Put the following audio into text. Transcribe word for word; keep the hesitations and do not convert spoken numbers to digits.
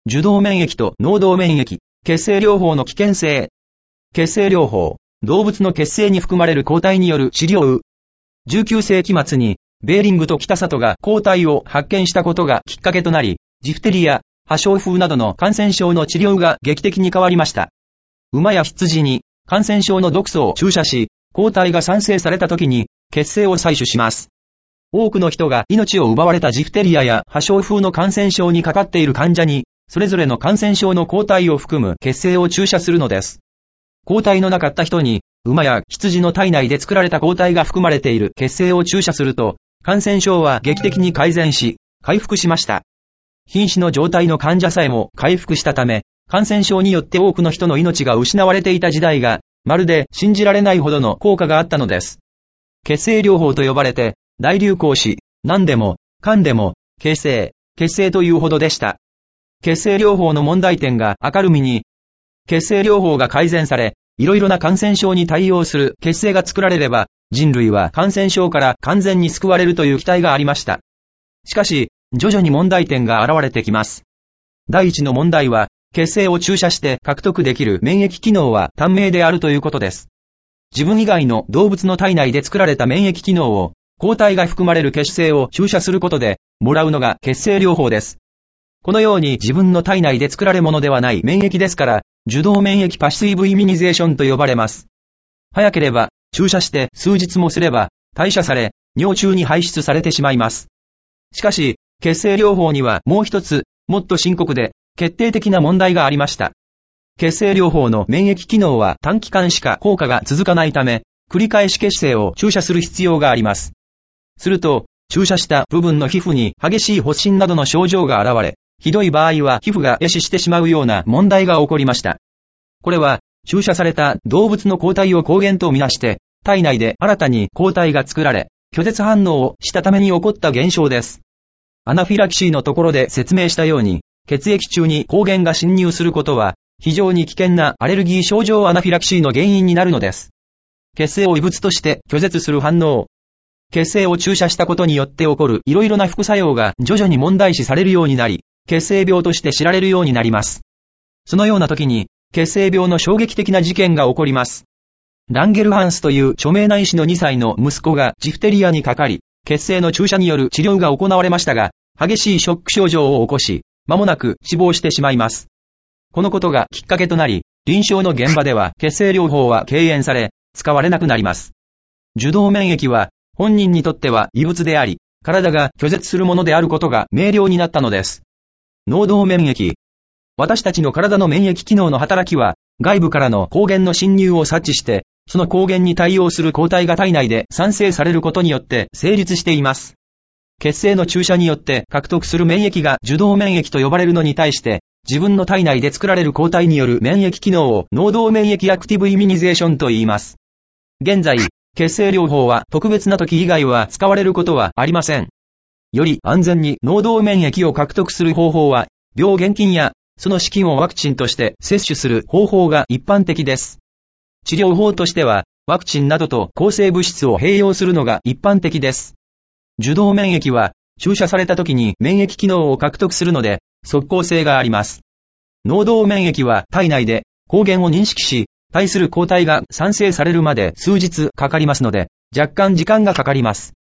受動免疫と脳動免疫、血清療法の危険性。血清療法、動物の血清に含まれる抗体による治療。じゅうきゅうせいき末に、ベーリングと北里が抗体を発見したことがきっかけとなり、ジフテリア、破傷風などの感染症の治療が劇的に変わりました。馬や羊に感染症の毒素を注射し、抗体が産生された時に血清を採取します。多くの人が命を奪われたジフテリアや破傷風の感染症にかかっている患者に、それぞれの感染症の抗体を含む血清を注射するのです。抗体のなかった人に、馬や羊の体内で作られた抗体が含まれている血清を注射すると、感染症は劇的に改善し、回復しました。瀕死の状態の患者さえも回復したため、感染症によって多くの人の命が失われていた時代が、まるで信じられないほどの効果があったのです。血清療法と呼ばれて、大流行し、何でも、かんでも、血清、血清というほどでした。血清療法の問題点が明るみに、血清療法が改善され、いろいろな感染症に対応する血清が作られれば、人類は感染症から完全に救われるという期待がありました。しかし、徐々に問題点が現れてきます。第一の問題は、血清を注射して獲得できる免疫機能は短命であるということです。自分以外の動物の体内で作られた免疫機能を、抗体が含まれる血清を注射することで、もらうのが血清療法です。このように自分の体内で作られるものではない免疫ですから、受動免疫パッシブイミュニゼーションと呼ばれます。早ければ、注射して数日もすれば、代謝され、尿中に排出されてしまいます。しかし、血清療法にはもう一つ、もっと深刻で、決定的な問題がありました。血清療法の免疫機能は短期間しか効果が続かないため、繰り返し血清を注射する必要があります。すると、注射した部分の皮膚に激しい発疹などの症状が現れ、ひどい場合は皮膚が壊死してしまうような問題が起こりました。これは、注射された動物の抗体を抗原とみなして、体内で新たに抗体が作られ、拒絶反応をしたために起こった現象です。アナフィラキシーのところで説明したように、血液中に抗原が侵入することは、非常に危険なアレルギー症状アナフィラキシーの原因になるのです。血清を異物として拒絶する反応。血清を注射したことによって起こるいろいろな副作用が徐々に問題視されるようになり、血清病として知られるようになります。そのような時に、血清病の衝撃的な事件が起こります。ランゲルハンスという著名な医師のにさいの息子がジフテリアにかかり、血清の注射による治療が行われましたが、激しいショック症状を起こし、間もなく死亡してしまいます。このことがきっかけとなり、臨床の現場では血清療法は敬遠され、使われなくなります。受動免疫は、本人にとっては異物であり、体が拒絶するものであることが明瞭になったのです。脳動免疫。私たちの体の免疫機能の働きは、外部からの抗原の侵入を察知して、その抗原に対応する抗体が体内で産生されることによって成立しています。血清の注射によって獲得する免疫が受動免疫と呼ばれるのに対して、自分の体内で作られる抗体による免疫機能を脳動免疫アクティブイミュニゼーションと言います。現在、血清療法は特別な時以外は使われることはありません。より安全に脳動免疫を獲得する方法は、病原菌やその資金をワクチンとして摂取する方法が一般的です。治療法としては、ワクチンなどと抗生物質を併用するのが一般的です。受動免疫は、注射された時に免疫機能を獲得するので、即効性があります。脳動免疫は体内で抗原を認識し、対する抗体が産生されるまで数日かかりますので、若干時間がかかります。